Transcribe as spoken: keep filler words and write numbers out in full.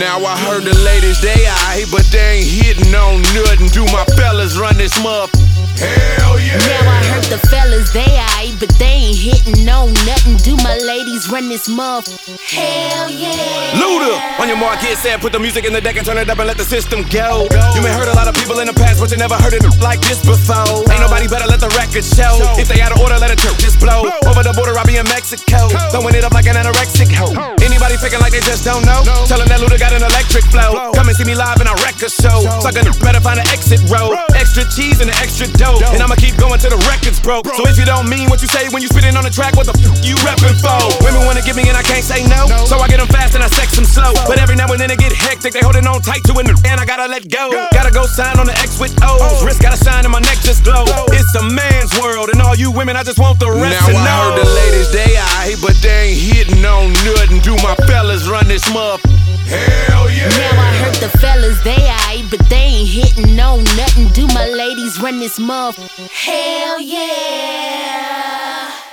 Now I heard the ladies, they aight, but they ain't hitting on nothing. Do my fellas run this muff? Hell yeah! Now I heard the fellas, they aight, but they ain't hitting on nothing. Do my ladies run this muff? Hell yeah! Luda! On your mark, get set, put the music in the deck and turn it up and let the system go. You may heard a lot of people in the past, but you never heard it like this before. Ain't nobody better, let the record show. If they out of order, let it just blow. Over the border, I be in Mexico, throwing it up like an anorexic hoe. Anybody faking like they just don't know? Tell them that Luda got an electric flow. Come and see me live in a record show. Suckin' better find an exit road. Extra cheese and an extra dough. And I'ma keep going till the record's broke. So if you don't mean what you say when you spittin' on the track, what the f you reppin' for? Women wanna give me and I can't say no. So I get them fast and I sex them slow. But every now and then it get hectic, they holding on tight to it and I gotta let go. Gotta go sign on the X with O's. Wrist gotta shine and my neck just glow. It's a man's world and all you women, I just want the rest to know. Now I heard the ladies, they aight, but they ain't hitting on nothing. Do my fellas run this muff? Hell yeah! Now I heard the fellas, they aight, but they ain't hitting on nothing. Do my ladies run this muff? Hell yeah!